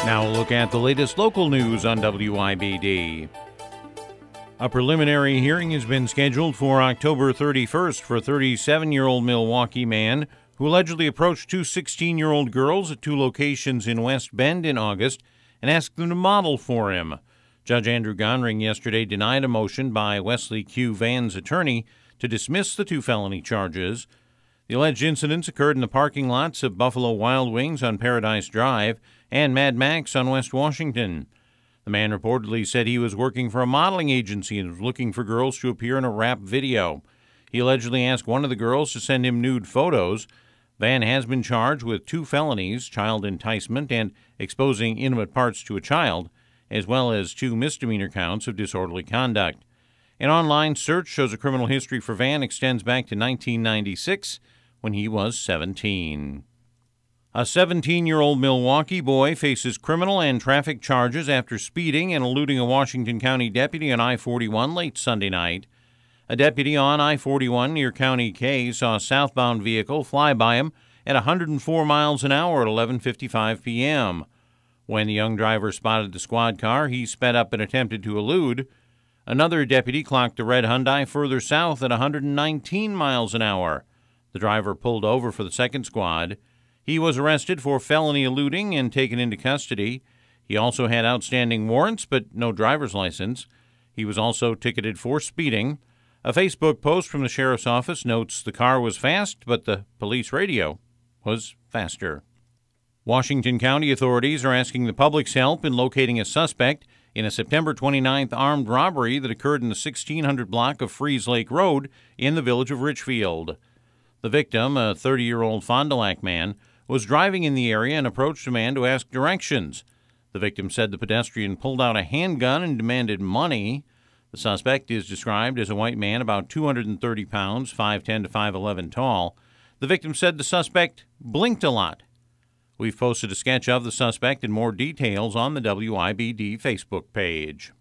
Now a look at the latest local news on WIBD. A preliminary hearing has been scheduled for October 31st for a 37-year-old Milwaukee man who allegedly approached two 16-year-old girls at two locations in West Bend in August and asked them to model for him. Judge Andrew Gonring yesterday denied a motion by Wesley Q. Van's attorney to dismiss the two felony charges. The alleged incidents occurred in the parking lots of Buffalo Wild Wings on Paradise Drive and Mad Max on West Washington. The man reportedly said he was working for a modeling agency and was looking for girls to appear in a rap video. He allegedly asked one of the girls to send him nude photos. Van has been charged with two felonies, child enticement and exposing intimate parts to a child, as well as two misdemeanor counts of disorderly conduct. An online search shows a criminal history for Van extends back to 1996 when he was 17. A 17-year-old Milwaukee boy faces criminal and traffic charges after speeding and eluding a Washington County deputy on I-41 late Sunday night. A deputy on I-41 near County K saw a southbound vehicle fly by him at 104 miles an hour at 11:55 p.m. When the young driver spotted the squad car, he sped up and attempted to elude. Another deputy clocked the red Hyundai further south at 119 miles an hour. The driver pulled over for the second squad. He was arrested for felony eluding and taken into custody. He also had outstanding warrants but no driver's license. He was also ticketed for speeding. A Facebook post from the sheriff's office notes the car was fast, but the police radio was faster. Washington County authorities are asking the public's help in locating a suspect in a September 29th armed robbery that occurred in the 1600 block of Freeze Lake Road in the village of Richfield. The victim, a 30-year-old Fond du Lac man, was driving in the area and approached a man to ask directions. The victim said the pedestrian pulled out a handgun and demanded money. The suspect is described as a white man about 230 pounds, 5'10 to 5'11 tall. The victim said the suspect blinked a lot. We've posted a sketch of the suspect and more details on the WIBD Facebook page.